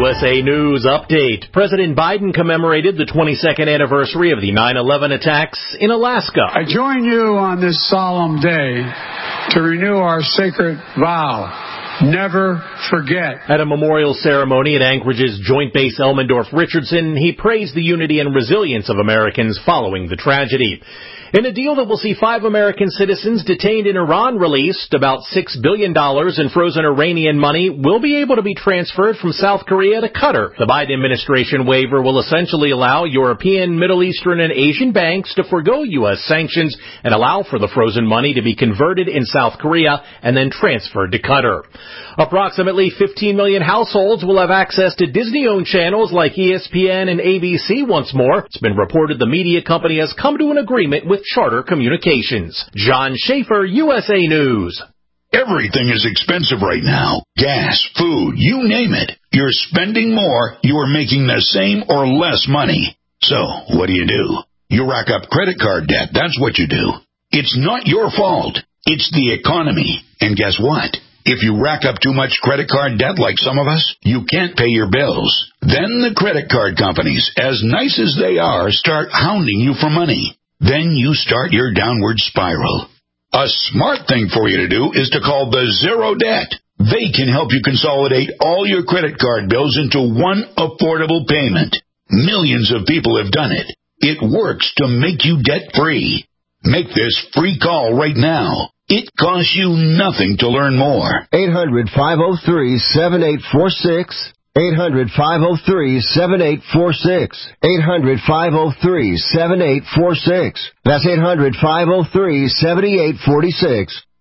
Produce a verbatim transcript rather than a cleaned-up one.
U S A News Update. President Biden commemorated the twenty-second anniversary of the nine eleven attacks in Alaska. I join you on this solemn day to renew our sacred vow: never forget. At a memorial ceremony at Anchorage's Joint Base Elmendorf-Richardson, he praised the unity and resilience of Americans following the tragedy. In a deal that will see five American citizens detained in Iran released, about six billion dollars in frozen Iranian money will be able to be transferred from South Korea to Qatar. The Biden administration waiver will essentially allow European, Middle Eastern, and Asian banks to forgo U S sanctions and allow for the frozen money to be converted in South Korea and then transferred to Qatar. Approximately fifteen million households will have access to Disney-owned channels like E S P N and A B C once more. It's been reported the media company has come to an agreement with Charter Communications. John Schaefer, U S A News. Everything is expensive right now. Gas, food, you name it. You're spending more, you are making the same or less money. So, what do you do? You rack up credit card debt, that's what you do. It's not your fault. It's the economy. And guess what? If you rack up too much credit card debt like some of us, you can't pay your bills. Then the credit card companies, as nice as they are, start hounding you for money. Then you start your downward spiral. A smart thing for you to do is to call the Zero Debt. They can help you consolidate all your credit card bills into one affordable payment. Millions of people have done it. It works to make you debt-free. Make this free call right now. It costs you nothing to learn more. eight hundred, five oh three, seven eight four six. eight hundred, five oh three, seven eight four six. eight hundred, five oh three, seven eight four six. That's eight hundred, five oh three, seven eight four six.